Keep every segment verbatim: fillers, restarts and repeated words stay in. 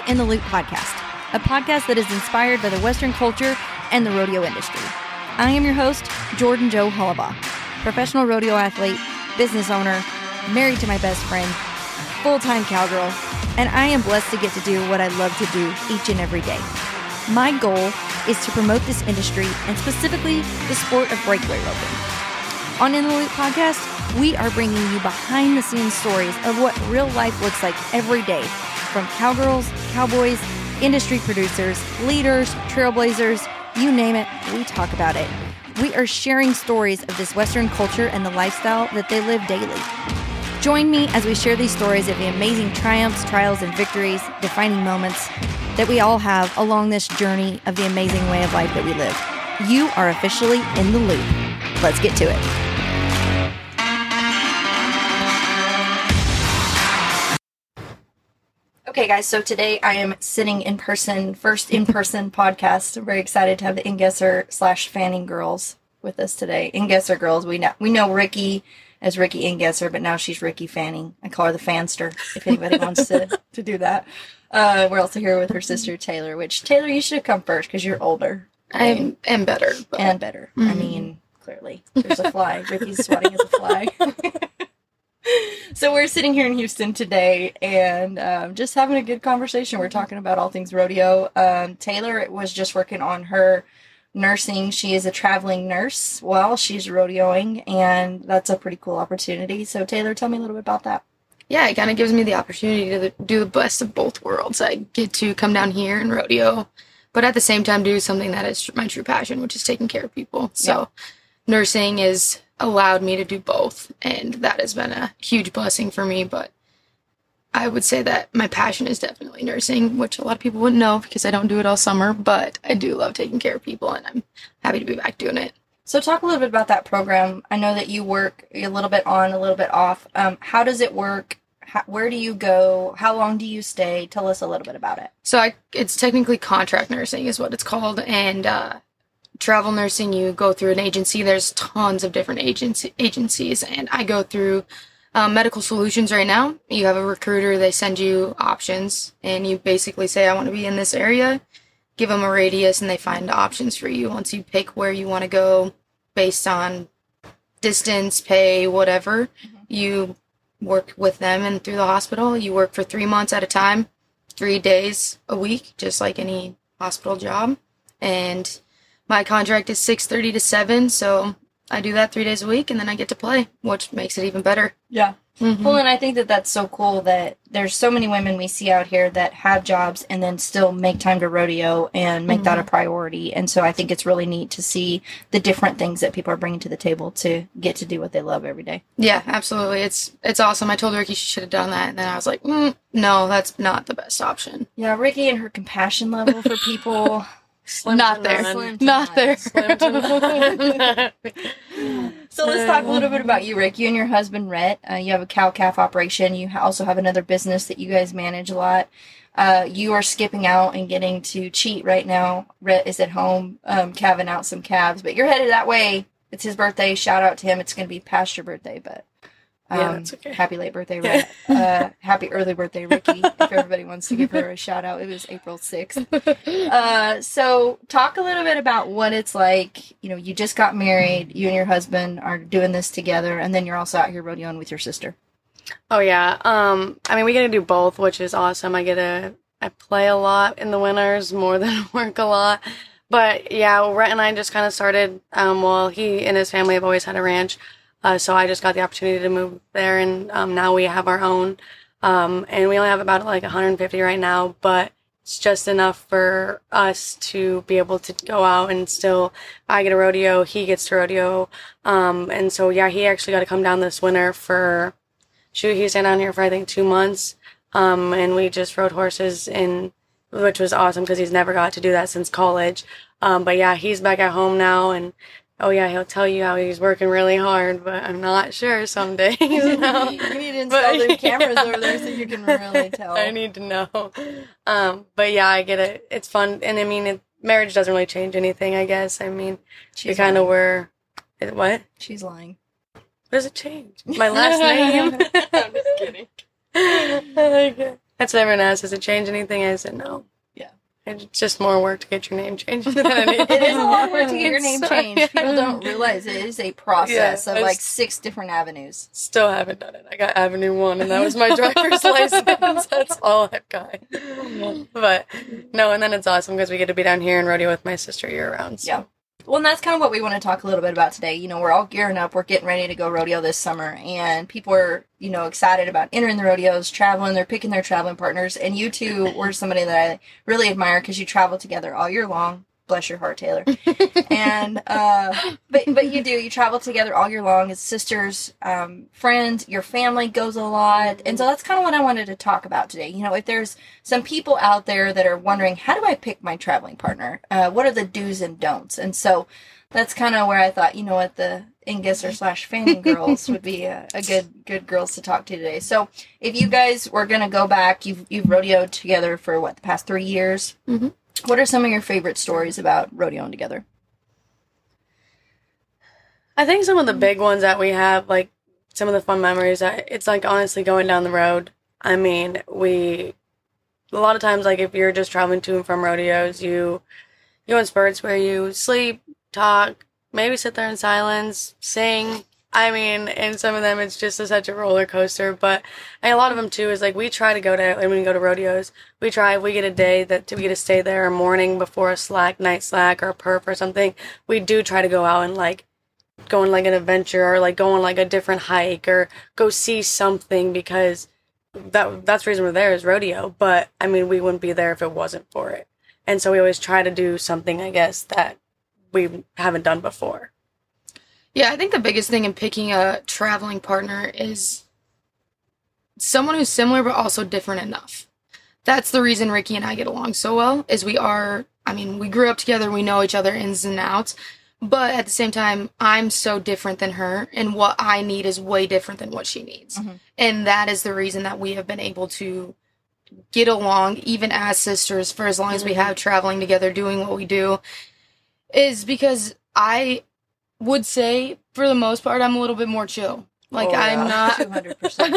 In the Loop podcast, a podcast that is inspired by the Western culture and the rodeo industry. I am your host, Jordan Joe Hollabaugh, professional rodeo athlete, business owner, married to my best friend, full-time cowgirl, and I am blessed to get to do what I love to do each and every day. My goal is to promote this industry and specifically the sport of breakaway roping. On In the Loop podcast, we are bringing you behind-the-scenes stories of what real life looks like every day, from cowgirls, cowboys, industry producers, leaders, trailblazers, you name it, we talk about it. We are sharing stories of this Western culture and the lifestyle that they live daily. Join me as we share these stories of the amazing triumphs, trials, and victories, defining moments that we all have along this journey of the amazing way of life that we live. You are officially in the loop. Let's get to it. Okay, guys, so today I am sitting in person, first in-person podcast. I'm very excited to have the Ingesser slash Fanning girls with us today. Ingesser girls, we know, we know Ricky as Ricky Ingesser, but now she's Ricky Fanning. I call her the Fanster, if anybody wants to, to do that. Uh, we're also here with her sister, Taylor, which, Taylor, you should have come first because you're older. I am better. But... And better. Mm-hmm. I mean, clearly. There's a fly. Ricky's sweating as a fly. So we're sitting here in Houston today and um, just having a good conversation. We're talking about all things rodeo. Um, Taylor was just working on her nursing. She is a traveling nurse while she's rodeoing, and that's a pretty cool opportunity. So Taylor, tell me a little bit about that. Yeah, it kind of gives me the opportunity to do the best of both worlds. I get to come down here and rodeo, but at the same time do something that is my true passion, which is taking care of people. So yeah. Nursing is allowed me to do both, and that has been a huge blessing for me. But I would say that my passion is definitely nursing, which a lot of people wouldn't know because I don't do it all summer, but I do love taking care of people, and I'm happy to be back doing it. So talk a little bit about that program. I know that you work a little bit on, a little bit off. Um, how does it work? How, where do you go? How long do you stay? Tell us a little bit about it. So I, it's technically contract nursing is what it's called, and uh, travel nursing, you go through an agency. There's tons of different agency, agencies, and I go through um, Medical Solutions right now. You have a recruiter. They send you options, and you basically say, I want to be in this area. Give them a radius, and they find options for you. Once you pick where you want to go based on distance, pay, whatever, mm-hmm. you work with them and through the hospital. You work for three months at a time, three days a week, just like any hospital job. And my contract is six thirty to seven, so I do that three days a week, and then I get to play, which makes it even better. Yeah. Mm-hmm. Well, and I think that that's so cool that there's so many women we see out here that have jobs and then still make time to rodeo and make mm-hmm. that a priority. And so I think it's really neat to see the different things that people are bringing to the table to get to do what they love every day. Yeah, absolutely. It's it's awesome. I told Ricky she should have done that, and then I was like, mm, no, that's not the best option. Yeah, Ricky and her compassion level for people... Slim not there. Slim not there. Slim So let's talk a little bit about you, Rick. You and your husband, Rhett, uh, you have a cow-calf operation. You also have another business that you guys manage a lot. Uh, you are skipping out and getting to cheat right now. Rhett is at home um, calving out some calves, but you're headed that way. It's his birthday. Shout out to him. It's going to be past your birthday, but... Um, yeah, that's okay. Happy late birthday, Rhett. uh, happy early birthday, Ricky, if everybody wants to give her a shout out. It was April sixth. Uh, so talk a little bit about what it's like. You know, you just got married. You and your husband are doing this together, and then you're also out here rodeoing with your sister. Oh, yeah. Um, I mean, we get to do both, which is awesome. I get to I play a lot in the winters more than work a lot. But, yeah, well, Rhett and I just kind of started, um, well, he and his family have always had a ranch. Uh, so I just got the opportunity to move there, and um, now we have our own. Um, and we only have about like one hundred fifty right now, but it's just enough for us to be able to go out and still, I get a rodeo, he gets to rodeo. Um, and so, yeah, he actually got to come down this winter for, shoot, he stayed down here for I think two months. Um, and we just rode horses, in, which was awesome because he's never got to do that since college. Um, but yeah, he's back at home now, and oh, yeah, he'll tell you how he's working really hard, but I'm not sure some days. No. You need to install the cameras over there so you can really tell. I need to know. Um, but, yeah, I get it. It's fun. And, I mean, it, marriage doesn't really change anything, I guess. I mean, She's we kind of were... What? She's lying. What does it change? My last name? I'm just kidding. That's what everyone asks, does it change anything? I said, no. Yeah. It's just more work to get your name changed than anything. It is a lot of work to get your name So, changed. yeah. People don't realize it is a process Yeah, of I like s- six different avenues. Still haven't done it. I got Avenue one, and that was my driver's license. That's all I've got. But, no, and then it's awesome because we get to be down here and rodeo with my sister year-round. So. Yeah. Well, and that's kind of what we want to talk a little bit about today. You know, we're all gearing up. We're getting ready to go rodeo this summer, and people are, you know, excited about entering the rodeos, traveling. They're picking their traveling partners, and you two were somebody that I really admire because you travel together all year long. Bless your heart, Taylor. and uh, but but you do. You travel together all year long as sisters, um, friends. Your family goes a lot, and so that's kind of what I wanted to talk about today. You know, if there's some people out there that are wondering, how do I pick my traveling partner? Uh, what are the do's and don'ts? And so that's kind of where I thought, you know what, the Ingus or slash Fanning girls would be a, a good good girls to talk to today. So if you guys were gonna go back, you've you've rodeoed together for what, the past three years. Mhm. What are some of your favorite stories about rodeoing together? I think some of the big ones that we have, like some of the fun memories, I- it's like honestly going down the road. I mean, we, a lot of times, like if you're just traveling to and from rodeos, you, you go in spurts where you sleep, talk, maybe sit there in silence, sing. I mean, and some of them, it's just a, such a roller coaster. But and a lot of them too is like we try to go to, and when we go to rodeos, we try, if we get a day that we get to stay there a morning before a slack, night slack, or a perf or something, we do try to go out and like go on like an adventure or like go on like a different hike or go see something, because that that's the reason we're there is rodeo. But I mean, we wouldn't be there if it wasn't for it. And so we always try to do something, I guess, that we haven't done before. Yeah, I think the biggest thing in picking a traveling partner is someone who's similar but also different enough. That's the reason Ricky and I get along so well, is we are, I mean, we grew up together, we know each other ins and outs, but at the same time, I'm so different than her, and what I need is way different than what she needs. Mm-hmm. And that is the reason that we have been able to get along, even as sisters, for as long as we have traveling together, doing what we do, is because I would say, for the most part, I'm a little bit more chill. Like, Oh, I'm yeah. not... two hundred percent.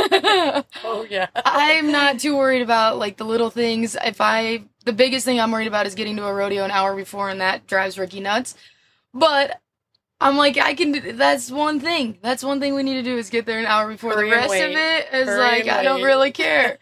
Oh, yeah. I'm not too worried about, like, the little things. If I... The biggest thing I'm worried about is getting to a rodeo an hour before, and that drives Ricky nuts. But I'm like, I can do... That's one thing. That's one thing we need to do, is get there an hour before. Hurry The and rest of wait. it is Hurry like, and I don't wait. really care.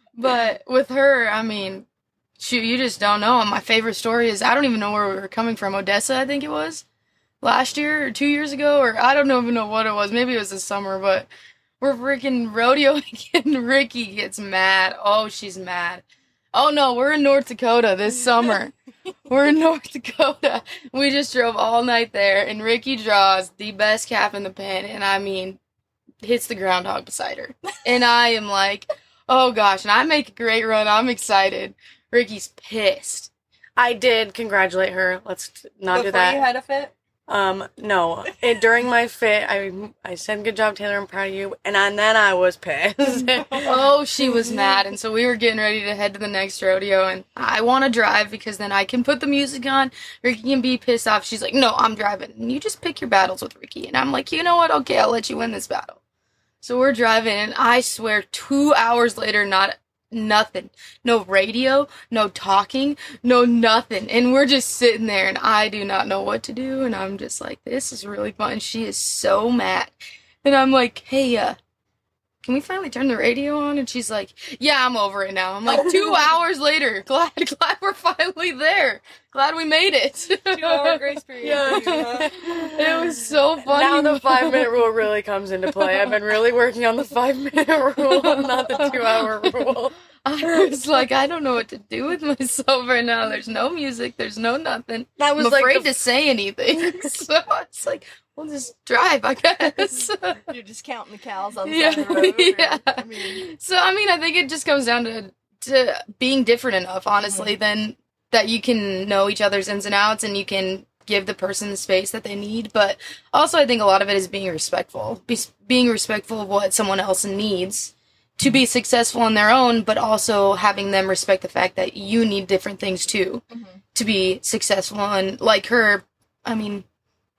But with her, I mean... Shoot, you just don't know. My favorite story is, I don't even know where we were coming from. Odessa, I think it was. Last year or two years ago, or I don't even know what it was. Maybe it was this summer, but we're freaking rodeoing and Ricky gets mad. Oh, she's mad. Oh no, we're in North Dakota this summer. We're in North Dakota. We just drove all night there, and Ricky draws the best calf in the pen, and I mean, hits the groundhog beside her. And I am like, oh gosh, and I make a great run. I'm excited. Ricky's pissed. I did congratulate her. Let's not do Before that. you had a fit? Um, no. It, during my fit, I I said, good job, Taylor, I'm proud of you. And, I, and then I was pissed. Oh, she was mad, and so we were getting ready to head to the next rodeo, and I want to drive because then I can put the music on. Ricky can be pissed off. She's like, no, I'm driving. And you just pick your battles with Ricky. And I'm like, you know what? Okay, I'll let you win this battle. So we're driving, and I swear, two hours later, not nothing. No radio, no talking, no nothing. And we're just sitting there, and I do not know what to do, and I'm just like, this is really fun. She is so mad. And I'm like, hey, uh, can we finally turn the radio on? And she's like, yeah, I'm over it now. I'm like, two hours later, glad, glad we're finally there. Glad we made it. Two hour grace period. Yeah. It was so funny. Now the five minute rule really comes into play. I've been really working on the five minute rule, not the two hour rule. I was like, I don't know what to do with myself right now. There's no music. There's no nothing. That was I'm like afraid the- to say anything. So it's like, we'll just drive, I guess. You're just counting the cows on the Yeah, side of the road. or- yeah. I mean, So, I mean, I think it just comes down to, to being different enough, honestly, Mm-hmm. then that you can know each other's ins and outs and you can give the person the space that they need. But also, I think a lot of it is being respectful. Be, being respectful of what someone else needs to be successful on their own, but also having them respect the fact that you need different things too Mhm. to be successful. And like her, I mean,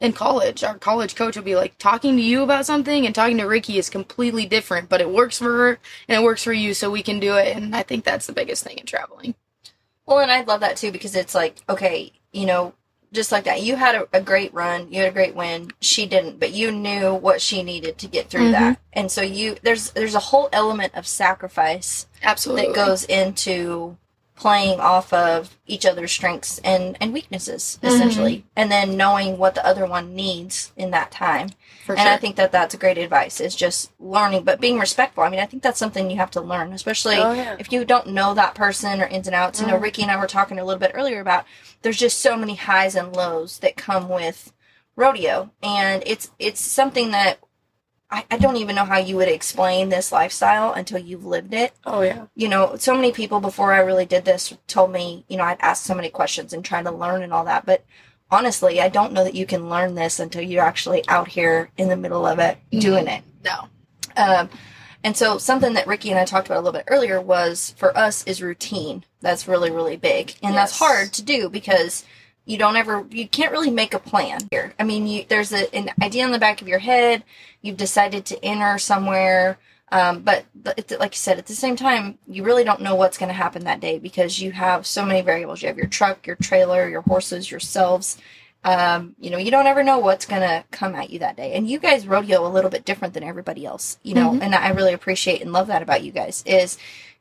in college. Our college coach will be like, talking to you about something and talking to Ricky is completely different, but it works for her and it works for you, so we can do it. And I think that's the biggest thing in traveling. Well, and I love that too, because it's like, okay, you know, just like that. You had a, a great run, you had a great win. She didn't, but you knew what she needed to get through mm-hmm. that. And so you, there's, there's a whole element of sacrifice absolutely that goes into playing off of each other's strengths and, and weaknesses, essentially. Mm-hmm. And then knowing what the other one needs in that time. For and sure. I think that that's great advice, is just learning, but being respectful. I mean, I think that's something you have to learn, especially oh, yeah. if you don't know that person or ins and outs. Mm-hmm. You know, Ricky and I were talking a little bit earlier about there's just so many highs and lows that come with rodeo. And it's it's something that I, I don't even know how you would explain this lifestyle until you've lived it. Oh, yeah. You know, so many people before I really did this told me, you know, I'd ask so many questions and try to learn and all that. But honestly, I don't know that you can learn this until you're actually out here in the middle of it, doing it. No. Um, and so something that Ricky and I talked about a little bit earlier was, for us, is routine. That's really, really big. And yes. that's hard to do because you don't ever, you can't really make a plan here. I mean, you, there's a, an idea in the back of your head. You've decided to enter somewhere. Um, but the, like you said, at the same time, you really don't know what's going to happen that day because you have so many variables. You have your truck, your trailer, your horses, yourselves. Um, you know, you don't ever know what's going to come at you that day. And you guys rodeo a little bit different than everybody else, you know, mm-hmm. and I really appreciate and love that about you guys is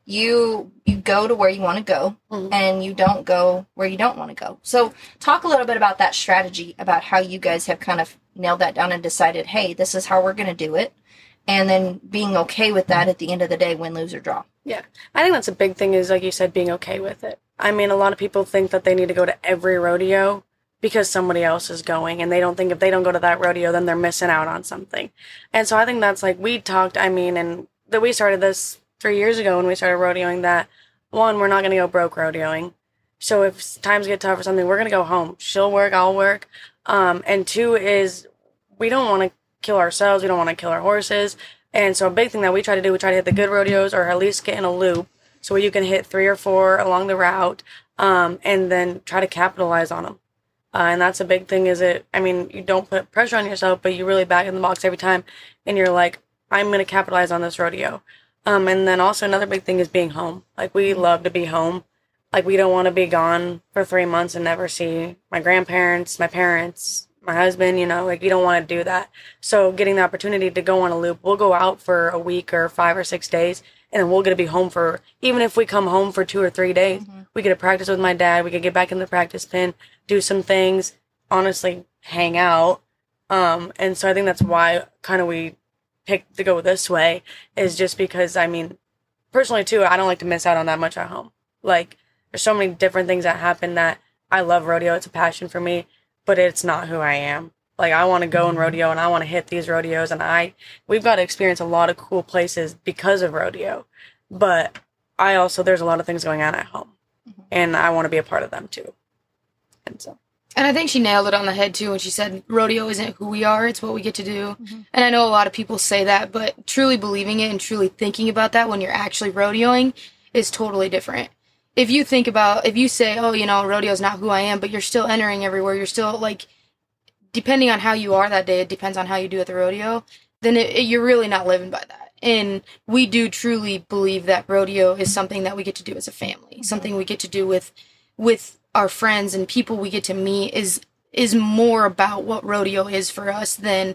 you, you go to where you want to go mm-hmm. and you don't go where you don't want to go. So talk a little bit about that strategy, about how you guys have kind of nailed that down and decided, hey, this is how we're going to do it. And then being okay with that at the end of the day, win, lose, or draw. Yeah. I think that's a big thing is, like you said, being okay with it. I mean, a lot of people think that they need to go to every rodeo because somebody else is going, and they don't think if they don't go to that rodeo, then they're missing out on something. And so I think that's like, we talked, I mean, and that we started this three years ago when we started rodeoing, that, one, we're not going to go broke rodeoing. So if times get tough or something, we're going to go home. She'll work, I'll work. Um, and two is, we don't want to kill ourselves. We don't want to kill our horses. And so a big thing that we try to do, we try to hit the good rodeos or at least get in a loop so you can hit three or four along the route, um, and then try to capitalize on them. Uh, and that's a big thing is it, I mean, you don't put pressure on yourself, but you really back in the box every time. And you're like, I'm going to capitalize on this rodeo. Um, and then also another big thing is being home. Like, we love to be home. Like, we don't want to be gone for three months and never see my grandparents, my parents, my husband, you know, like, you don't want to do that. So getting the opportunity to go on a loop, we'll go out for a week or five or six days, and then we'll get to be home for, even if we come home for two or three days, mm-hmm. we get to practice with my dad, we could get back in the practice pen, do some things, honestly, hang out. Um, and so I think that's why kind of we picked to go this way, is just because, I mean, personally too, I don't like to miss out on that much at home. Like, there's so many different things that happen that I love rodeo. It's a passion for me. But it's not who I am. Like, I want to go and rodeo, and I want to hit these rodeos, and I, we've got to experience a lot of cool places because of rodeo. But I also, there's a lot of things going on at home, mm-hmm. and I want to be a part of them too. And so. And I think she nailed it on the head too when she said rodeo isn't who we are, it's what we get to do. Mm-hmm. And I know a lot of people say that, but truly believing it and truly thinking about that when you're actually rodeoing is totally different. If you think about, if you say, oh, you know, rodeo's not who I am, but you're still entering everywhere, you're still, like, depending on how you are that day, it depends on how you do at the rodeo, then it, it, you're really not living by that. And we do truly believe that rodeo is something that we get to do as a family, mm-hmm. something we get to do with with our friends and people we get to meet is is more about what rodeo is for us than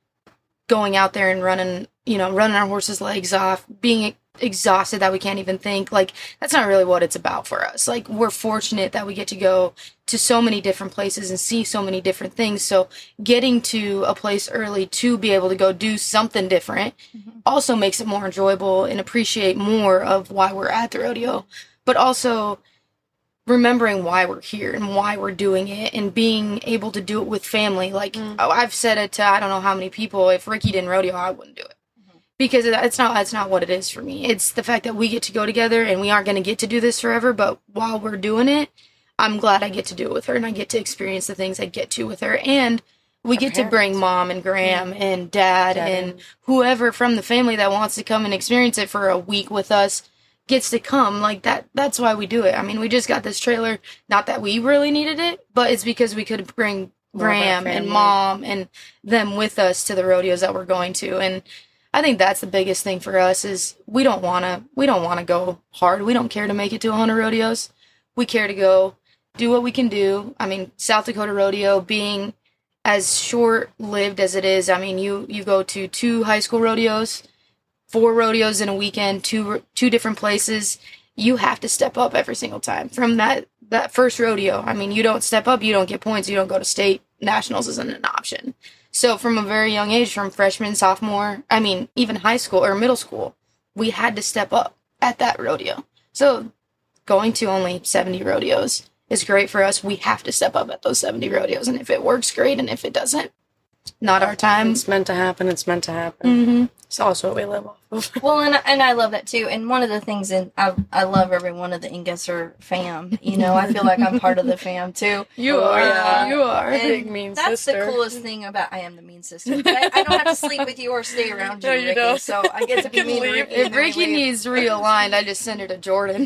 going out there and running, you know, running our horses' legs off, being exhausted that we can't even think. Like, that's not really what it's about for us. Like, we're fortunate that we get to go to so many different places and see so many different things. So getting to a place early to be able to go do something different mm-hmm. also makes it more enjoyable and appreciate more of why we're at the rodeo, but also remembering why we're here and why we're doing it and being able to do it with family. Like, mm. I've said it to I don't know how many people, if Ricky didn't rodeo, I wouldn't do it. Because it's not, that's not what it is for me. It's the fact that we get to go together and we aren't going to get to do this forever, but while we're doing it, I'm glad I get to do it with her and I get to experience the things I get to with her. And we Our get parents. to bring mom and Graham yeah. and dad, dad and whoever from the family that wants to come and experience it for a week with us gets to come. Like, that, that's why we do it. I mean, we just got this trailer, not that we really needed it, but it's because we could bring Graham and Mom and them with us to the rodeos that we're going to. And I think that's the biggest thing for us is we don't want to, we don't want to go hard. We don't care to make it to one hundred rodeos. We care to go do what we can do. I mean, South Dakota Rodeo being as short-lived as it is, I mean, you, you go to two high school rodeos, four rodeos in a weekend, two two different places. You have to step up every single time. From that, that first rodeo, I mean, you don't step up, you don't get points, you don't go to state. Nationals isn't an option. So from a very young age, from freshman, sophomore, I mean, even high school or middle school, we had to step up at that rodeo. So going to only seventy rodeos is great for us. We have to step up at those seventy rodeos. And if it works, great. And if it doesn't, not our time. It's meant to happen. It's meant to happen. Mm-hmm. It's also what we live off of. Well, and, and I love that too. And one of the things, and I, I love every one of the Ingesser fam. You know, I feel like I'm part of the fam too. You are. Uh, you are. And Big mean that's sister. the coolest thing about, I am the mean sister. But I, I don't have to sleep with you or stay around you, No, you Ricky. don't. So I get to be You can mean to leave. Ricky. If and then I Ricky leave. needs realigned, I just send her to Jordan.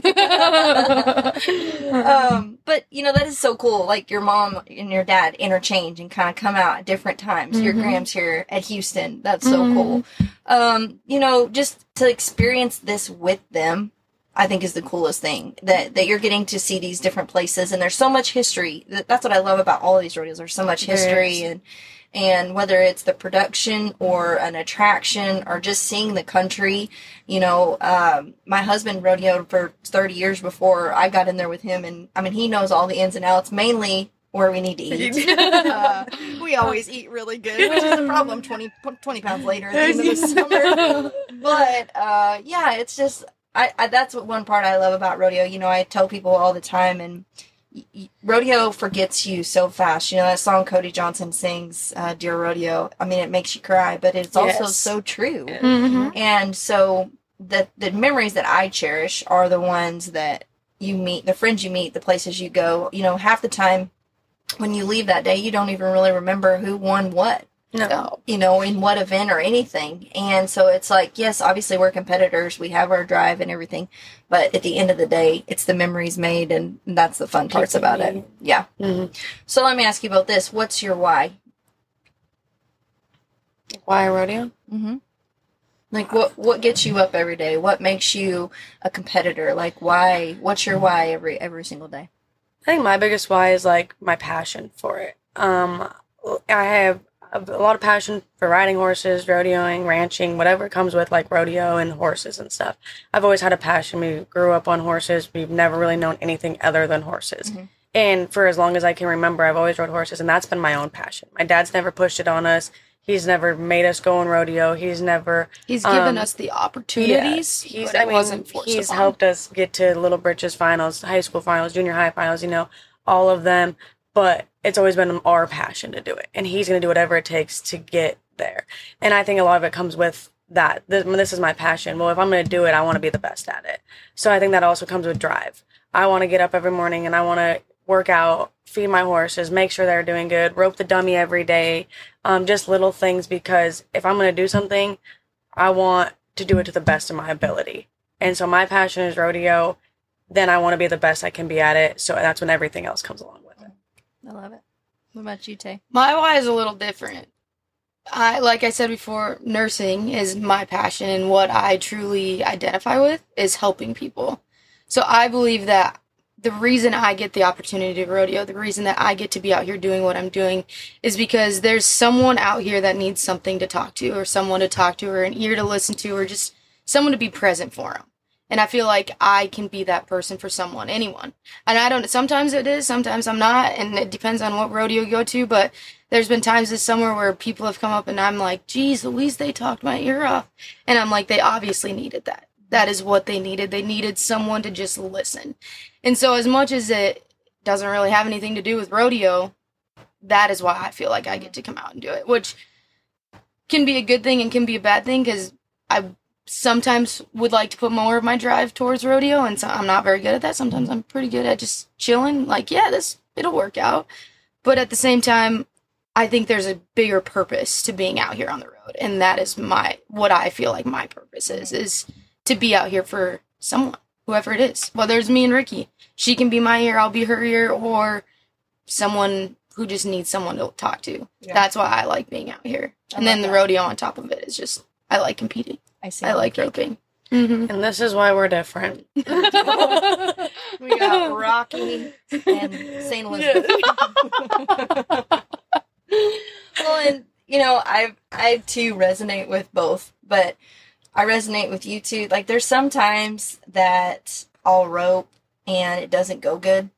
um, but you know that is so cool. Like your mom and your dad interchange and kind of come out at different times. Your Mhm. Graham's here at Houston. That's so Mhm. cool. Um, you know, just to experience this with them, I think is the coolest thing. That that you're getting to see these different places, and there's so much history. That- That's what I love about all of these rodeos. There's so much There history, is. and and whether it's the production or an attraction or just seeing the country. You know, um, my husband rodeoed for thirty years before I got in there with him, and I mean, he knows all the ins and outs, mainly where we need to eat. uh, we always eat really good, which is a problem twenty, twenty pounds later at the end of the summer. But, uh, yeah, it's just, I, I that's what one part I love about rodeo. You know, I tell people all the time, and y- y- rodeo forgets you so fast. You know, that song Cody Johnson sings, uh, Dear Rodeo, I mean, it makes you cry, but it's also Yes. so true. Mhm. And so the the memories that I cherish are the ones that you meet, the friends you meet, the places you go. You know, half the time when you leave that day, you don't even really remember who won what, No. you know, in what event or anything. And so it's like, yes, obviously we're competitors, we have our drive and everything, but at the end of the day, it's the memories made, and that's the fun parts People about it. meet. Yeah. Mhm. So let me ask you about this. What's your why? Why a rodeo? Mm-hmm. Like, what what gets you up every day? What makes you a competitor? Like, why? What's your why every every single day? I think my biggest why is like my passion for it. Um, I have a lot of passion for riding horses, rodeoing, ranching, whatever comes with like rodeo and horses and stuff. I've always had a passion. We grew up on horses. We've never really known anything other than horses. Mhm. And for as long as I can remember, I've always rode horses, and that's been my own passion. My dad's never pushed it on us. He's never made us go on rodeo. He's never He's given Um, us the opportunities. Yeah, he's. but I it mean, wasn't forced he's upon. helped us get to Little Britches finals, high school finals, junior high finals. You know, all of them. But it's always been our passion to do it, and he's going to do whatever it takes to get there. And I think a lot of it comes with that. This, this is my passion. Well, if I'm going to do it, I want to be the best at it. So I think that also comes with drive. I want to get up every morning and I want to work out, feed my horses, make sure they're doing good, rope the dummy every day, um, just little things, because if I'm going to do something, I want to do it to the best of my ability. And so my passion is rodeo, then I want to be the best I can be at it, so that's when everything else comes along with it. I love it. What about you, Tay? My why is a little different. I, like I said before, nursing is my passion, and what I truly identify with is helping people. So I believe that the reason I get the opportunity to rodeo, the reason that I get to be out here doing what I'm doing, is because there's someone out here that needs something to talk to, or someone to talk to, or an ear to listen to, or just someone to be present for them. And I feel like I can be that person for someone, anyone. And I don't, sometimes it is, sometimes I'm not, and it depends on what rodeo you go to, but there's been times this summer where people have come up and I'm like, geez, Louise, they talked my ear off. And I'm like, they obviously needed that. That is what they needed. They needed someone to just listen. And so as much as it doesn't really have anything to do with rodeo, that is why I feel like I get to come out and do it, which can be a good thing and can be a bad thing, because I sometimes would like to put more of my drive towards rodeo, and so I'm not very good at that. Sometimes I'm pretty good at just chilling, like, yeah, this, it'll work out. But at the same time, I think there's a bigger purpose to being out here on the road, and that is my, what I feel like my purpose is, is to be out here for someone, whoever it is. Whether it's me and Ricky, she can be my ear, I'll be her ear, or someone who just needs someone to talk to. Yeah. That's why I like being out here. I and then love the that. rodeo on top of it is just, I like competing. I see. I like roping. Mm-hmm. And this is why we're different. We got Rocky and Saint Elizabeth. Well, and you know, I I too resonate with both, but I resonate with you too. Like, there's sometimes that I'll rope and it doesn't go good,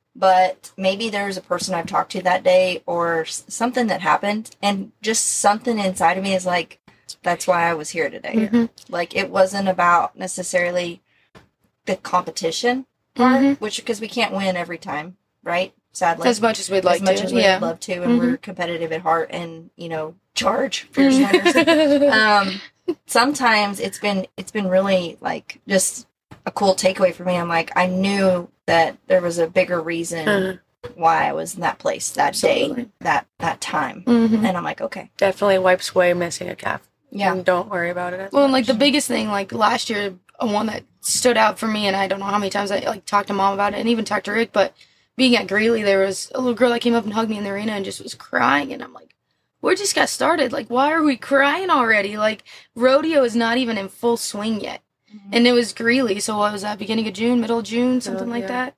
but maybe there's a person I've talked to that day or s- something that happened, and just something inside of me is like, that's why I was here today. Mhm. Like, it wasn't about necessarily the competition part, Mhm. which, because we can't win every time, right? Sadly. As much as we'd like as much to. as we'd yeah. love to, and Mhm. we're competitive at heart, and you know, charge fierce winners. Mhm. um, sometimes it's been it's been really like just a cool takeaway for me. I'm like, I knew that there was a bigger reason Mhm. why I was in that place that day, Absolutely. that that time, Mhm. and I'm like, okay, Definitely wipes away missing a calf. yeah, And don't worry about it. As Well, and much. like the biggest thing, like last year, a one that stood out for me, and I don't know how many times I like talked to mom about it, and even talked to Rick. But being at Greeley, there was a little girl that came up and hugged me in the arena and just was crying, and I'm like, we just got started. Like, why are we crying already? Like, rodeo is not even in full swing yet, and it was Greeley. So what was that? Beginning of June, middle of June, something Oh, like yeah. that.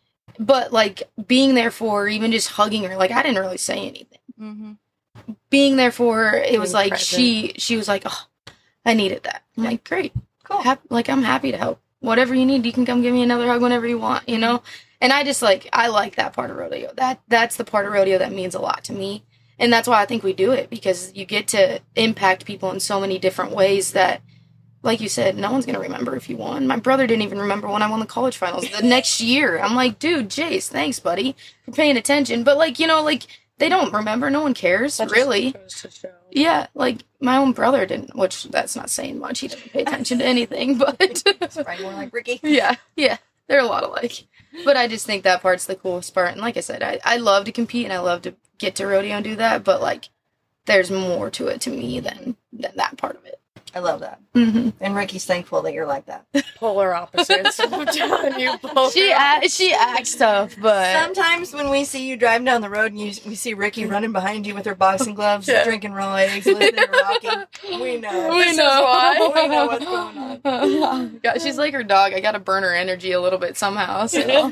But like being there for her, even just hugging her, like I didn't really say anything. mm-hmm. Being there for her, it was Being like present. she she was like, oh, I needed that. I'm like, great. Cool. Hap- like I'm happy to help. Whatever you need, you can come give me another hug whenever you want, you know? And I just like I like that part of rodeo. That that's the part of rodeo that means a lot to me. And that's why I think we do it, because you get to impact people in so many different ways that, like you said, no one's gonna remember if you won. My brother didn't even remember when I won the college finals the next year. I'm like, dude, Jace, thanks, buddy, for paying attention. But like, you know, like they don't remember. No one cares, That just really. goes to show. Yeah, like my own brother didn't, which that's not saying much. He didn't pay attention to anything, but Right, more like Ricky. yeah, yeah, they're a lot alike. But I just think that part's the coolest part. And like I said, I, I love to compete and I love to get to rodeo and do that. But like, there's more to it to me than than that part of it. I love that, Mm-hmm. and Ricky's thankful that you're like that. Polar opposites. I'm telling you, polar She act, she acts tough, but Sometimes when we see you driving down the road and you, we see Ricky running behind you with her boxing gloves, Yeah. drinking raw eggs, listening to Rocky, we know. we This is know why. We know what's going on. God, she's like her dog. I gotta burn her energy a little bit somehow. So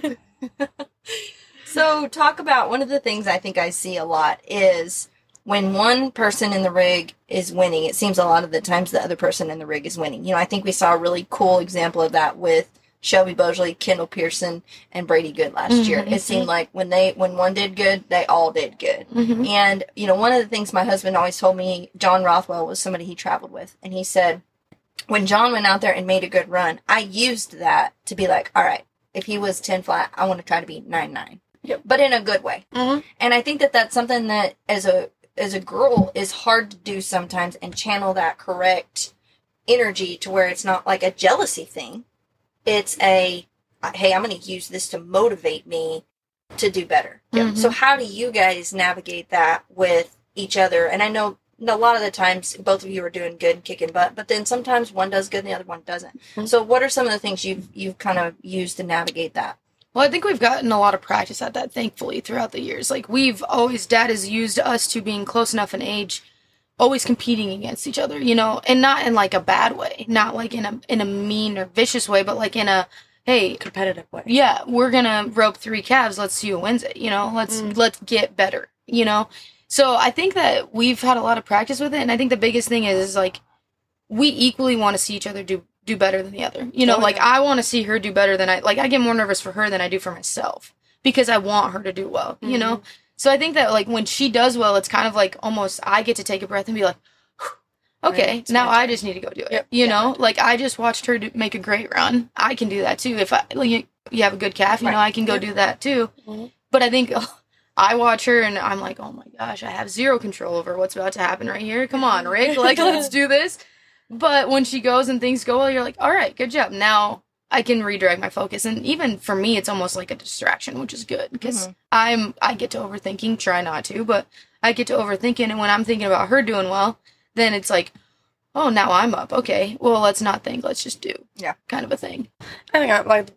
So, talk about one of the things I think I see a lot is when one person in the rig is winning, it seems a lot of the times the other person in the rig is winning. You know, I think we saw a really cool example of that with Shelby Bosley, Kendall Pearson, and Brady Good last Mhm. year. It seemed like when they when one did good, they all did good. Mhm. And, you know, one of the things my husband always told me, John Rothwell was somebody he traveled with, and he said, when John went out there and made a good run, I used that to be like, all right, if he was ten flat, I want to try to be nine nine. Yep. But in a good way. Mhm. And I think that that's something that as a as a girl is hard to do sometimes, and channel that correct energy to where it's not like a jealousy thing. It's a, hey, I'm going to use this to motivate me to do better. Mhm. So how do you guys navigate that with each other? And I know a lot of the times both of you are doing good, kicking butt, but then sometimes one does good and the other one doesn't. Mhm. So what are some of the things you've you've kind of used to navigate that? Well, I think we've gotten a lot of practice at that, thankfully, throughout the years. Like, we've always, Dad has used us to being close enough in age, always competing against each other, you know, and not in like a bad way, not like in a in a mean or vicious way, but like in a, hey, competitive way. yeah, we're gonna rope three calves. Let's see who wins it. You know, let's Mm. let's get better. You know, so I think that we've had a lot of practice with it, and I think the biggest thing is, is like we equally want to see each other do do better than the other. You know, Oh, like yeah. I want to see her do better than I like. I get more nervous for her than I do for myself because I want her to do well. You know, so I think that like when she does well, it's kind of like almost I get to take a breath and be like, okay, Right, it's now my I turn. just need to go do it. Yep, You yeah. know, like I just watched her do, make a great run. I can do that too. If I like, you, you have a good calf, you know, Right. I can go Yep. do that too. Mhm. But I think I watch her and I'm like, oh my gosh, I have zero control over what's about to happen right here. Come on, Rick, like let's do this. But when she goes and things go well, you're like, all right, good job. Now I can redirect my focus. And even for me, it's almost like a distraction, which is good because Mhm. I'm I get to overthinking. Try not to, but I get to overthinking. And when I'm thinking about her doing well, then it's like, oh, now I'm up. Okay, well, let's not think. Let's just do. Yeah. Kind of a thing. I think I, like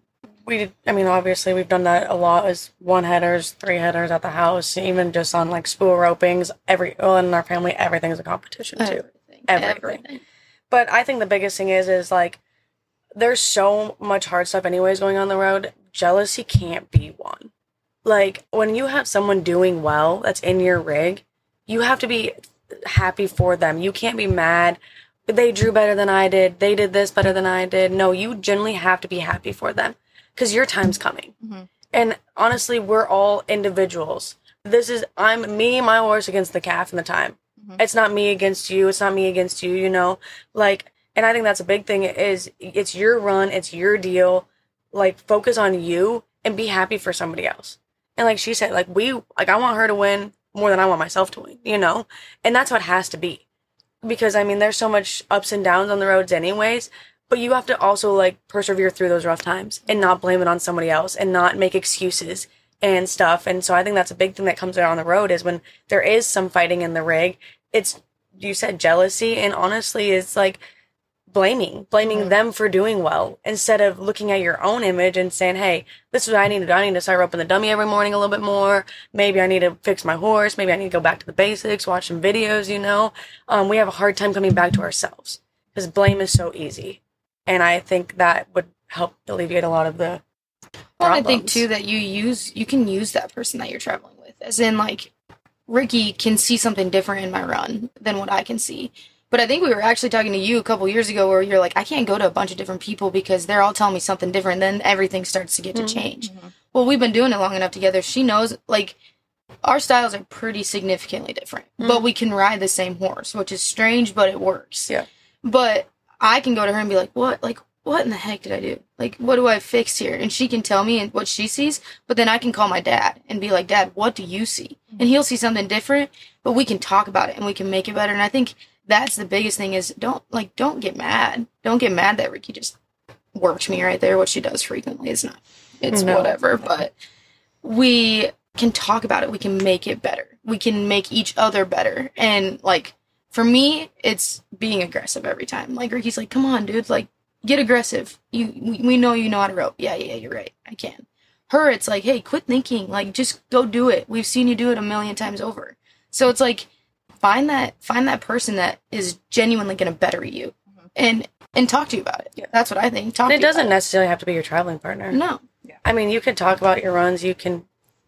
we did, I mean, obviously we've done that a lot as one headers, three headers at the house, even just on like spool ropings. Every, well, in our family, everything's a competition too. Everything. Everything. Everything. But I think the biggest thing is, is like, there's so much hard stuff anyways going on the road. Jealousy can't be one. Like, when you have someone doing well that's in your rig, you have to be happy for them. You can't be mad. They drew better than I did. They did this better than I did. No, you generally have to be happy for them because your time's coming. Mm-hmm. And honestly, we're all individuals. This is, I'm me, my horse against the calf and the time. Mm-hmm. It's not me against you. It's not me against you, you know, like, and I think that's a big thing is it's your run. It's your deal. Like, focus on you and be happy for somebody else. And like she said, like we, like I want her to win more than I want myself to win, you know? And that's what it has to be. Because, I mean, there's so much ups and downs on the roads anyways, but you have to also, like, persevere through those rough times and not blame it on somebody else and not make excuses and stuff. And so I think that's a big thing that comes out on the road is when there is some fighting in the rig, it's, you said jealousy, and honestly, it's like blaming, blaming mm-hmm. them for doing well instead of looking at your own image and saying, hey, this is what I need to do. I need to start roping the dummy every morning a little bit more. Maybe I need to fix my horse. Maybe I need to go back to the basics, watch some videos, you know. Um, we have a hard time coming back to ourselves because blame is so easy. And I think that would help alleviate a lot of the Well, problems. I think, too, that you use, you can use that person that you're traveling with. As in, like, Ricky can see something different in my run than what I can see. But I think we were actually talking to you a couple years ago where you're like, I can't go to a bunch of different people because they're all telling me something different. Then everything starts to get to mm-hmm. change. Mm-hmm. Well, we've been doing it long enough together. She knows, like, our styles are pretty significantly different. Mm-hmm. But we can ride the same horse, which is strange, but it works. Yeah. But I can go to her and be like, what? Like, what in the heck did I do? Like, what do I fix here? And she can tell me and what she sees, but then I can call my dad and be like, Dad, what do you see? Mm-hmm. And he'll see something different, but we can talk about it and we can make it better. And I think that's the biggest thing is don't, like, don't get mad. Don't get mad that Ricky just worked me right there. What she does frequently is not, it's no. whatever, but we can talk about it. We can make it better. We can make each other better. And, like, for me, it's being aggressive every time. Like, Ricky's like, come on, dude, like, get aggressive. You, we, we know you know how to rope. Yeah, yeah, you're right. I can. Her, it's like, hey, quit thinking. Like, just go do it. We've seen you do it a million times over. So it's like, find that, find that person that is genuinely going to better you, mm-hmm. and and talk to you about it. Yeah. That's what I think. Talk. And to it doesn't you necessarily have to be your traveling partner. No. Yeah. I mean, you can talk about your runs. You can,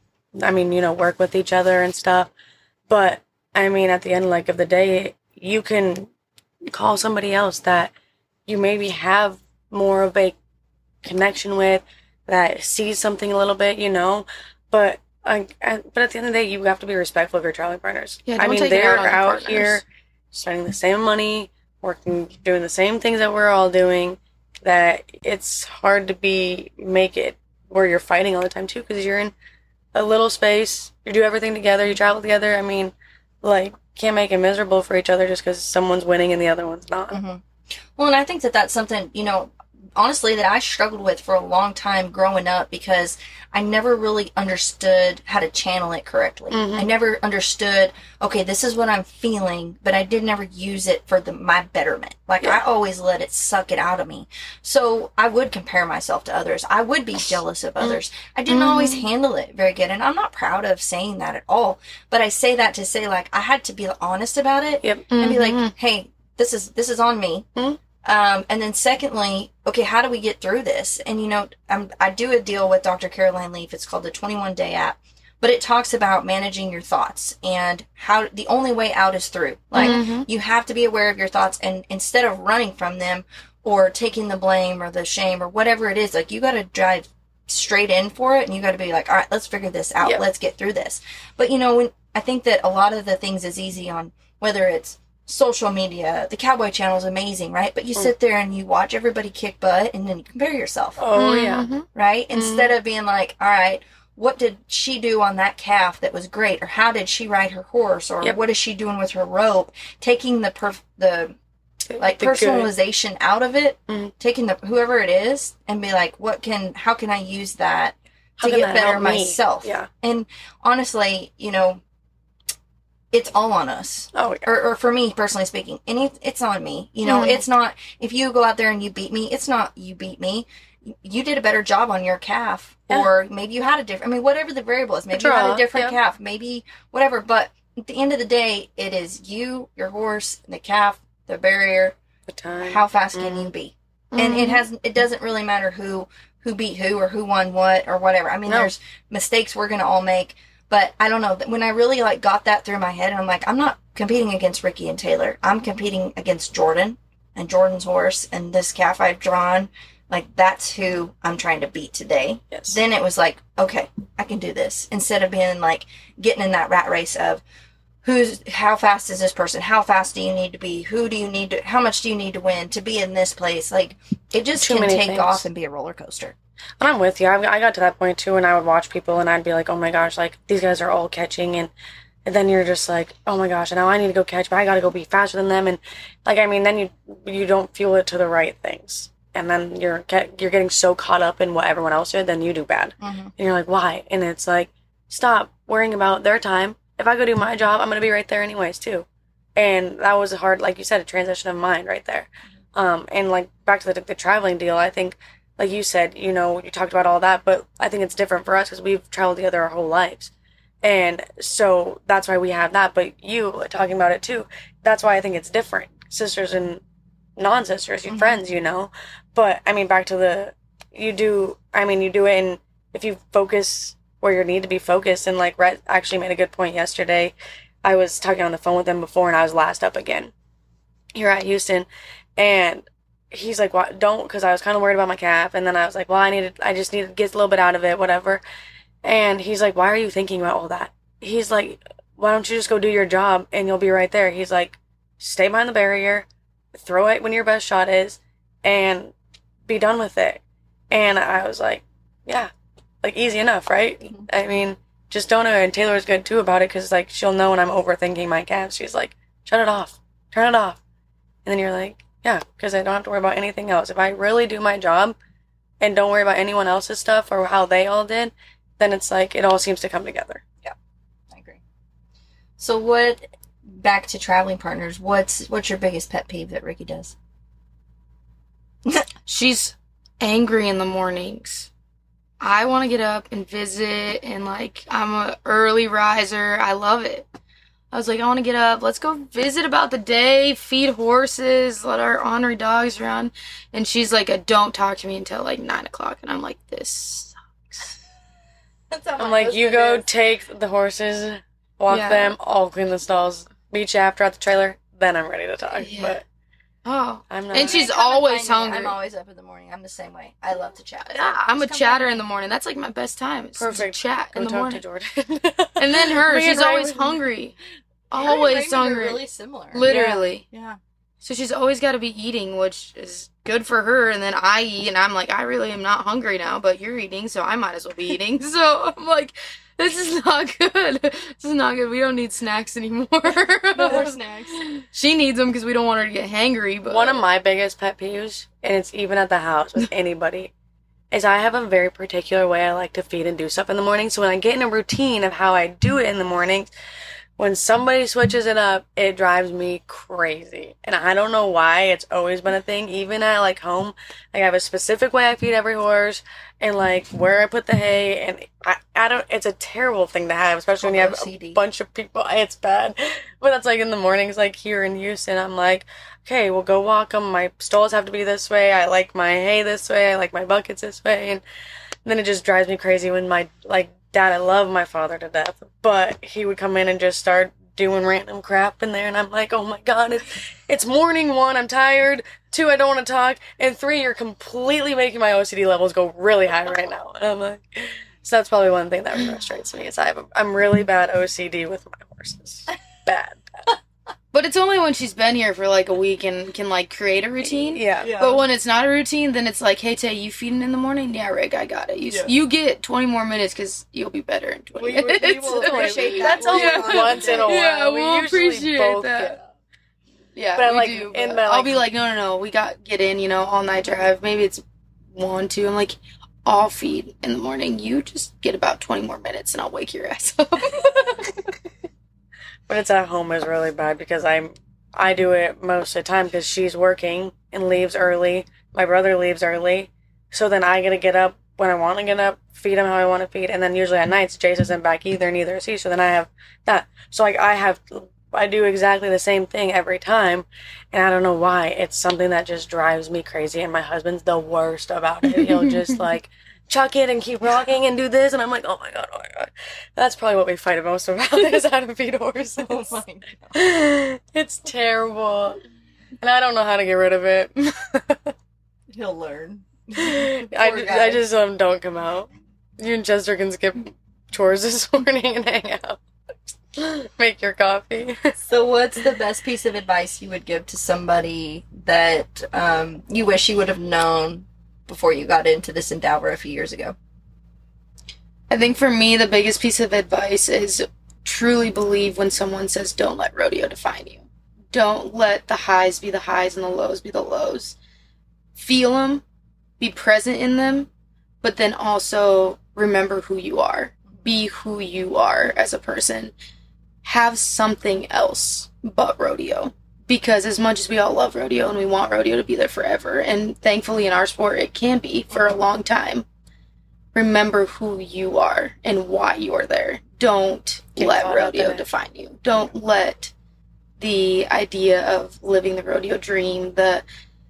I mean, you know, work with each other and stuff. But I mean, at the end, like of the day, you can call somebody else that you maybe have more of a connection with, that sees something a little bit, you know. But I, I, but at the end of the day, you have to be respectful of your traveling partners. Yeah, I don't mean, take it they're out on out partners. here spending the same money, working, doing the same things that we're all doing. That it's hard to be make it where you're fighting all the time too, because you're in a little space. You do everything together. You travel together. I mean, like, can't make it miserable for each other just because someone's winning and the other one's not. Mm-hmm. Well, and I think that that's something, you know, honestly, that I struggled with for a long time growing up because I never really understood how to channel it correctly. Mm-hmm. I never understood, okay, this is what I'm feeling, but I did never use it for the my betterment. Like, yeah. I always let it suck it out of me. So I would compare myself to others. I would be jealous of others. I didn't mm-hmm. always handle it very good, and I'm not proud of saying that at all. But I say that to say, like, I had to be honest about it, yep. and mm-hmm. be like, hey, this is this is on me. Mm-hmm. Um, and then secondly, okay, how do we get through this? And, you know, I'm, I do a deal with Doctor Caroline Leaf. It's called the twenty-one day app, but it talks about managing your thoughts and how the only way out is through. Like, mm-hmm. you have to be aware of your thoughts, and instead of running from them or taking the blame or the shame or whatever it is, like, you got to drive straight in for it, and you got to be like, all right, let's figure this out. Yep. Let's get through this. But, you know, when I think that a lot of the things is easy on, whether it's social media, the Cowboy Channel is amazing, right? But you mm. sit there and you watch everybody kick butt, and then you compare yourself. Oh, mm-hmm. yeah. Right? Mm-hmm. Instead of being like, all right, what did she do on that calf that was great? Or how did she ride her horse? Or yep. what is she doing with her rope? Taking the, perf- the like, the personalization good. out of it, mm. taking the whoever it is, and be like, what can, how can I use that to get better myself? Yeah. And honestly, you know, it's all on us. Oh, yeah. Or, or for me, personally speaking, and it, it's on me. You know, mm-hmm. it's not, if you go out there and you beat me, it's not you beat me. you did a better job on your calf, Yeah. or maybe you had a different, I mean, whatever the variable is, maybe you had Draw, a different yeah. calf, maybe whatever, but at the end of the day, it is you, your horse, the calf, the barrier, The time. how fast can Mhm. you be? And it has, it doesn't really matter who, who beat who or who won what or whatever. I mean, No. there's mistakes we're going to all make, but I don't know, when I really like got that through my head, and I'm like, I'm not competing against Ricky and Taylor. I'm competing against Jordan and Jordan's horse and this calf I've drawn. Like, that's who I'm trying to beat today. Yes. Then it was like, okay, I can do this. Instead of being like, getting in that rat race of, who's, how fast is this person? How fast do you need to be? Who do you need to, how much do you need to win to be in this place? Like, it just Too can many take things. off and be a roller coaster. And I'm with you. I, I got to that point too, and I would watch people, and I'd be like, "Oh my gosh, like these guys are all catching," and, and then you're just like, "Oh my gosh, now I need to go catch, but I got to go be faster than them," and like I mean, then you you don't fuel it to the right things, and then you're get, you're getting so caught up in what everyone else did, then you do bad, Mm-hmm. and you're like, "Why?" And it's like, stop worrying about their time. If I go do my job, I'm gonna be right there anyways too, and that was a hard, like you said, a transition of mind right there, um, and like back to the the traveling deal, I think. Like you said, you know, you talked about all that, but I think it's different for us because we've traveled together our whole lives. And so that's why we have that. But you talking about it too, that's why I think it's different. Sisters and non-sisters, your Mhm. friends, you know. But I mean, back to the, you do, I mean, you do it, and if you focus where you need to be focused, and like Rhett actually made a good point yesterday. I was talking on the phone with him before, and I was last up again here at Houston. And he's like, "What? Don't," because I was kind of worried about my calf, and then I was like, "Well, I needed, I just need to get a little bit out of it, whatever." And he's like, "Why are you thinking about all that?" He's like, "Why don't you just go do your job and you'll be right there?" He's like, "Stay behind the barrier, throw it when your best shot is, and be done with it." And I was like, "Yeah, like easy enough, right?" Mhm. I mean, just don't know. And Taylor's good too about it because like she'll know when I'm overthinking my calves. She's like, "Shut it off, turn it off," and then you're like, yeah, because I don't have to worry about anything else. If I really do my job and don't worry about anyone else's stuff or how they all did, then it's like it all seems to come together. I agree. So what, back to traveling partners, what's what's your biggest pet peeve that Ricky does? She's angry in the mornings. I want to get up and visit, and like I'm a early riser. I love it. I was like, I want to get up. Let's go visit about the day, feed horses, let our ornery dogs run. And she's like, a, don't talk to me until like nine o'clock. And I'm like, this sucks. That's how I'm like, you go take the horses, walk Yeah. them, I'll clean the stalls, beach after at the trailer, then I'm ready to talk. Yeah. But Oh, I'm not. And she's Come and always find me. hungry. I'm always up in the morning. I'm the same way. I love to chat. yeah, I'm a Just come chatter by. in the morning. That's like my best time. It's just Perfect. chat Go in the talk morning. to Jordan. And then her, Me she's and Ray always would- hungry. Her and Always Raymond are hungry. really similar. Literally. Yeah. So she's always got to be eating, which is good for her. And then I eat, and I'm like, I really am not hungry now, but you're eating, so I might as well be eating. So I'm like, this is not good. This is not good. We don't need snacks anymore. No more snacks. She needs them because we don't want her to get hangry. But One of my biggest pet peeves, and it's even at the house with anybody, is I have a very particular way I like to feed and do stuff in the morning. So when I get in a routine of how I do it in the mornings, when somebody switches it up, it drives me crazy. And I don't know why. It's always been a thing. Even at, like, home, like, I have a specific way I feed every horse and, like, where I put the hay. And I, I don't, it's a terrible thing to have, especially when you have O C D. a bunch of people. It's bad. But that's, like, in the mornings, like, here in Houston, I'm like, okay, we'll go walk them. My stalls have to be this way. I like my hay this way. I like my buckets this way. And then it just drives me crazy when my, like, Dad, I love my father to death, but he would come in and just start doing random crap in there, and I'm like, oh my god, it's, it's morning, one, I'm tired, two, I don't want to talk, and three, you're completely making my O C D levels go really high right now. And I'm like, so that's probably one thing that frustrates me, is I have a, I'm really bad O C D with my horses. Bad, bad. But it's only when she's been here for like a week and can like create a routine. Yeah. Yeah. But when it's not a routine, then it's like, hey, Tay, you feeding in the morning? Yeah, Rick, I got it. You, Yeah. you get twenty more minutes because you'll be better in twenty We- we- we minutes. will appreciate that. That's only Yeah. once in a while. Yeah, we we'll usually appreciate both that. get- Yeah, But, we like, do. in but my, I'll like- be like, no, no, no, we got get in, you know, all night drive. Maybe it's one, two. I'm like, I'll feed in the morning. You just get about twenty more minutes, and I'll wake your ass up. When it's at home is really bad because I'm I do it most of the time because she's working and leaves early. My brother leaves early, So then I get to get up when I want to get up, feed him how I want to feed, and then usually at nights Jace isn't back either, neither is he. So then I have that. So like I have, I do exactly the same thing every time, and I don't know why. It's something that just drives me crazy, and my husband's the worst about it. He'll just like chuck it and keep rocking and do this, and I'm like, oh my god, oh my god. That's probably what we fight most about is how to feed horses. Oh my god. It's terrible, and I don't know how to get rid of it. He'll learn. I, I just um, don't come out. You and Chester can skip chores this morning and hang out. Make your coffee. So what's the best piece of advice you would give to somebody that um, you wish you would have known before you got into this endeavor a few years ago? I think for me, the biggest piece of advice is truly believe when someone says, don't let rodeo define you. Don't let the highs be the highs and the lows be the lows. Feel them, be present in them, but then also remember who you are. Be who you are as a person. Have something else but rodeo. Because as much as we all love rodeo and we want rodeo to be there forever, and thankfully in our sport it can be for a long time, remember who you are and why you are there. Don't Get let rodeo define you. Don't let the idea of living the rodeo dream, the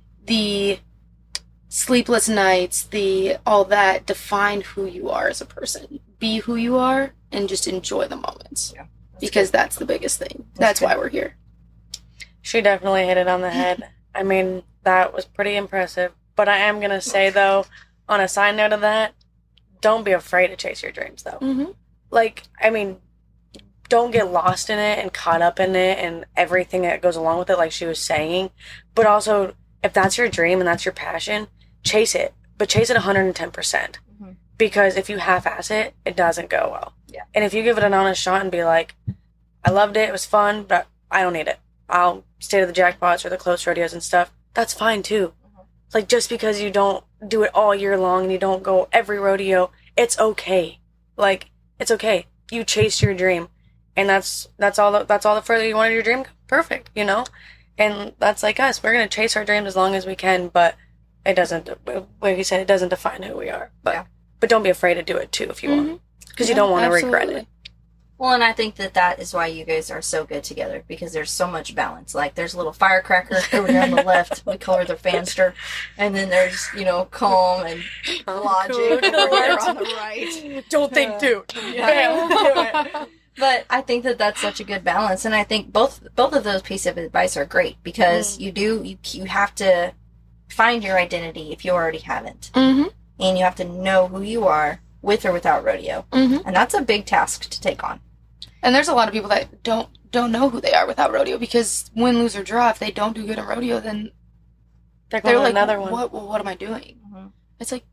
the sleepless nights, the all that define who you are as a person. Be who you are and just enjoy the moments. Yeah, that's because good. that's the biggest thing. That's That's, good. why we're here. She definitely hit it on the head. I mean, that was pretty impressive. But I am going to say, though, on a side note of that, don't be afraid to chase your dreams, though. Mm-hmm. Like, I mean, don't get lost in it and caught up in it and everything that goes along with it, like she was saying. But also, if that's your dream and that's your passion, chase it. But chase it one hundred ten percent. Mhm. Because if you half-ass it, it doesn't go well. Yeah. And if you give it an honest shot and be like, I loved it, it was fun, but I don't need it. I'll stay to the jackpots or the close rodeos and stuff. That's fine, too. Mhm. Like, just because you don't do it all year long and you don't go every rodeo, it's okay. Like, it's okay. You chased your dream. And that's that's all the, that's all the further you wanted your dream. Perfect, you know? And that's like us. We're going to chase our dreams as long as we can, but it doesn't, like you said, it doesn't define who we are. But Yeah. but don't be afraid to do it, too, if you Mhm. want. Because you don't want to regret absolutely. it. Well, and I think that that is why you guys are so good together, because there's so much balance. Like, there's a little firecracker over here on the left. We call her the fanster. And then there's, you know, calm and logic over there on the right. Don't think, too. Yeah. Bam, do it. But I think that that's such a good balance, and I think both both of those pieces of advice are great, because Mm. you do you you have to find your identity if you already haven't, Mm-hmm. and you have to know who you are with or without rodeo, Mm-hmm. and that's a big task to take on. And there's a lot of people that don't don't know who they are without rodeo, because win, lose, or draw, if they don't do good in rodeo, then They're going they're to like, another one. what, well, what am I doing? Mhm. It's like,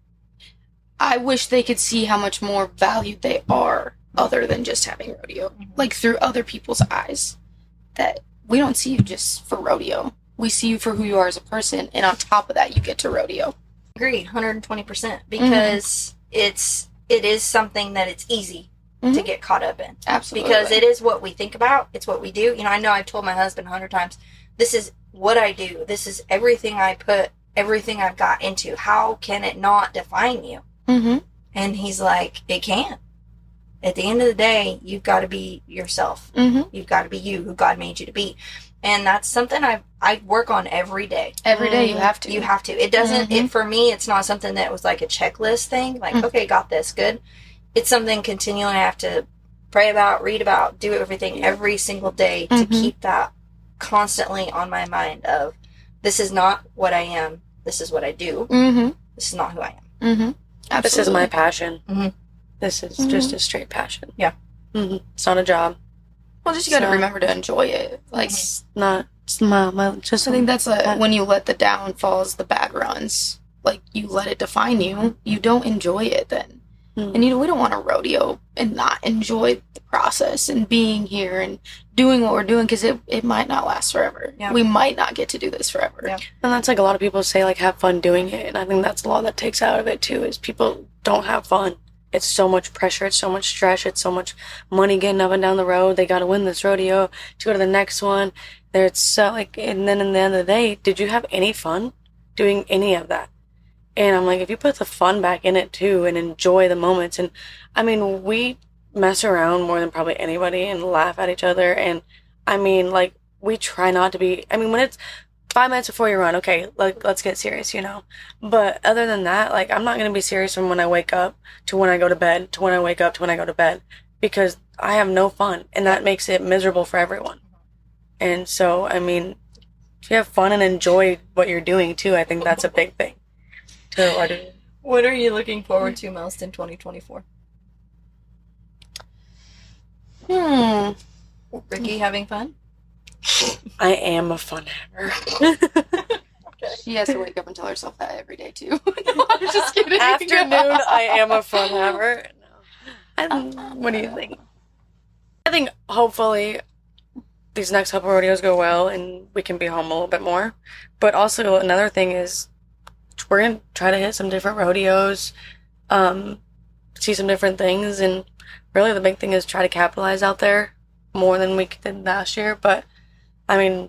I wish they could see how much more valued they are other than just having rodeo. Mhm. Like, through other people's eyes. That we don't see you just for rodeo. We see you for who you are as a person, and on top of that, you get to rodeo. Agreed, one hundred twenty percent, because it's it is something that it's easy to Mhm. get caught up in. Absolutely. Because it is what we think about. It's what we do. You know, I know I've told my husband a hundred times, this is what I do. This is everything I put, everything I've got into. How can it not define you? Mm-hmm. And he's like, it can't. At the end of the day, you've got to be yourself. Mm-hmm. You've got to be you, who God made you to be. And that's something I I work on every day. Every day you have to. You have to. It doesn't, Mhm. it for me, it's not something that was like a checklist thing. Like, Mm. okay, got this, good. It's something continually I have to pray about, read about, do everything every single day to Mhm. keep that constantly on my mind of, this is not what I am. This is what I do. Mm-hmm. This is not who I am. Mm-hmm. Absolutely. This is my passion. Mhm. This is Mhm. just a straight passion. Yeah. hmm It's not a job. Well, just you got to So- remember to enjoy it. Like, It's not. It's my, my just. I think that's a, Yeah. when you let the downfalls, the bad runs, like, you let it define you, you don't enjoy it then. Mm. And you know, we don't want to rodeo and not enjoy the process and being here and doing what we're doing, because it, it might not last forever. Yeah. We might not get to do this forever. Yeah. And that's like a lot of people say, like, have fun doing it. And I think that's a lot that takes out of it, too, is people don't have fun. It's so much pressure. It's so much stress. It's so much money getting up and down the road. They got to win this rodeo to go to the next one. There's so, like, and then in the end of the day, did you have any fun doing any of that? And I'm like, if you put the fun back in it too and enjoy the moments. And I mean, we mess around more than probably anybody and laugh at each other. And I mean, like, we try not to be, I mean, when it's five minutes before you run, okay, like, let's get serious, you know? But other than that, like, I'm not going to be serious from when I wake up to when I go to bed, to when I wake up to when I go to bed, because I have no fun. And that makes it miserable for everyone. And so, I mean, if you have fun and enjoy what you're doing too, I think that's a big thing. To what are you looking forward to most in twenty twenty-four? Hmm. Ricky having fun? I am a fun haver. She has to wake up and tell herself that every day too. No, I'm just kidding. Afternoon, I am a fun haver. No. I, what do you think? I think hopefully these next couple rodeos go well and we can be home a little bit more. But also another thing is we're going to try to hit some different rodeos, um, see some different things, and really the big thing is try to capitalize out there more than we did last year. But, I mean...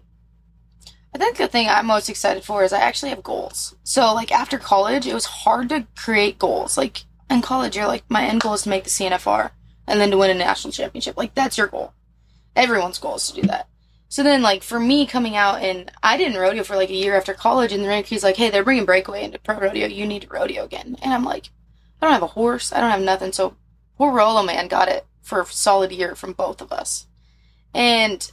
I think the thing I'm most excited for is I actually have goals. So, like, after college, it was hard to create goals. Like, in college, you're like, my end goal is to make the C N F R and then to win a national championship. Like, that's your goal. Everyone's goal is to do that. So then, like, for me coming out, and I didn't rodeo for, like, a year after college, and the Ricky's like, hey, they're bringing Breakaway into pro rodeo. You need to rodeo again. And I'm like, I don't have a horse. I don't have nothing. So poor Rolo Man got it for a solid year from both of us. And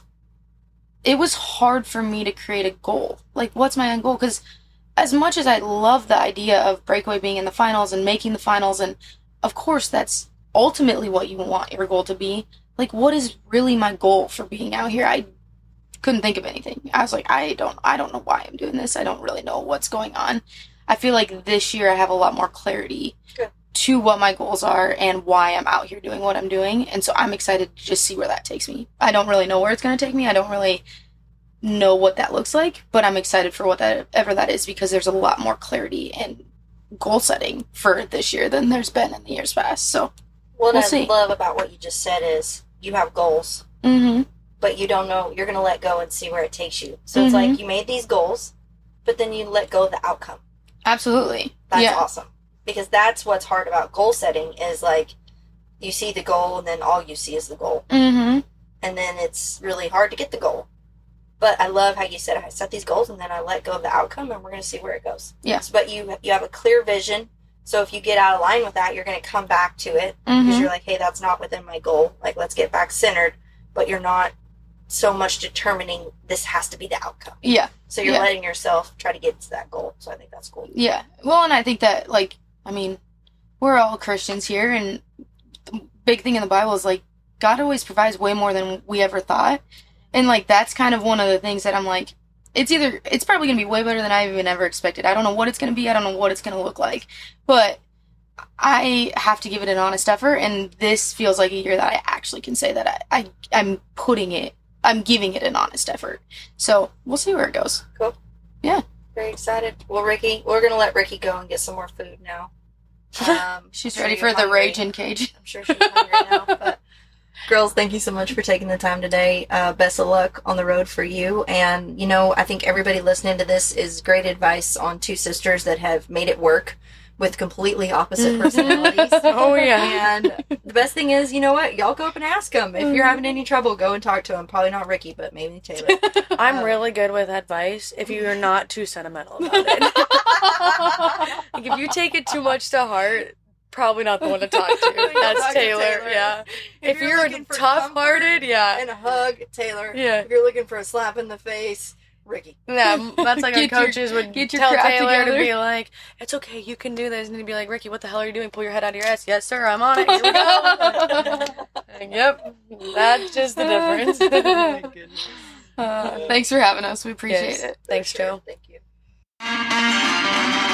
it was hard for me to create a goal. Like, what's my end goal? Because as much as I love the idea of Breakaway being in the finals and making the finals, and of course that's ultimately what you want your goal to be, like, what is really my goal for being out here? I couldn't think of anything. I was like, I don't, I don't know why I'm doing this. I don't really know what's going on. I feel like this year I have a lot more clarity Good. to what my goals are and why I'm out here doing what I'm doing. And so I'm excited to just see where that takes me. I don't really know where it's going to take me. I don't really know what that looks like, but I'm excited for whatever that is because there's a lot more clarity and goal setting for this year than there's been in the years past. So what we'll I see. love about what you just said is you have goals. Mm-hmm. But you don't know, you're going to let go and see where it takes you. So Mm-hmm. it's like you made these goals, but then you let go of the outcome. Absolutely. That's yeah. awesome. Because that's what's hard about goal setting is like you see the goal and then all you see is the goal. Mm-hmm. And then it's really hard to get the goal. But I love how you said I set these goals and then I let go of the outcome and we're going to see where it goes. Yes. But you you have a clear vision. So if you get out of line with that, you're going to come back to it. Mm-hmm. Because you're like, hey, that's not within my goal. Like, let's get back centered. But you're not so much determining this has to be the outcome. Yeah. So you're yeah. letting yourself try to get to that goal. So I think that's cool. Yeah. Well, and I think that, like, I mean, we're all Christians here, and the big thing in the Bible is, like, God always provides way more than we ever thought. And, like, that's kind of one of the things that I'm like, it's either, it's probably going to be way better than I even ever expected. I don't know what it's going to be. I don't know what it's going to look like. But I have to give it an honest effort, and this feels like a year that I actually can say that I, I I'm putting it, I'm giving it an honest effort. So we'll see where it goes. Cool. Yeah. Very excited. Well, Ricky, we're going to let Ricky go and get some more food now. Um, she's I'm ready sure for the hungry. raging cage. I'm sure she's hungry now. But girls, thank you so much for taking the time today. Uh, best of luck on the road for you. And, you know, I think everybody listening to this is great advice on two sisters that have made it work with completely opposite personalities. Oh, yeah. And the best thing is, you know what? Y'all go up and ask them. If you're having any trouble, go and talk to them. Probably not Ricky, but maybe Taylor. I'm Um, really good with advice if you're not too sentimental about it. Like, if you take it too much to heart, probably not the one to talk to. That's Talk to Taylor, Taylor. yeah. If If, you're you're, looking for tough-hearted, yeah. And a hug, Taylor. Yeah. If you're looking for a slap in the face, Ricky. Yeah, that's like our Get your- coaches would get your tell crap Taylor together. to be like, it's okay, you can do this. And he'd be like, Ricky, what the hell are you doing? Pull your head out of your ass. Yes, sir, I'm on it. Here we go. Like, yep, that's just the difference. Oh my goodness. Uh, thanks for having us. We appreciate Yes. it. Thanks, For sure. Joe. Thank you.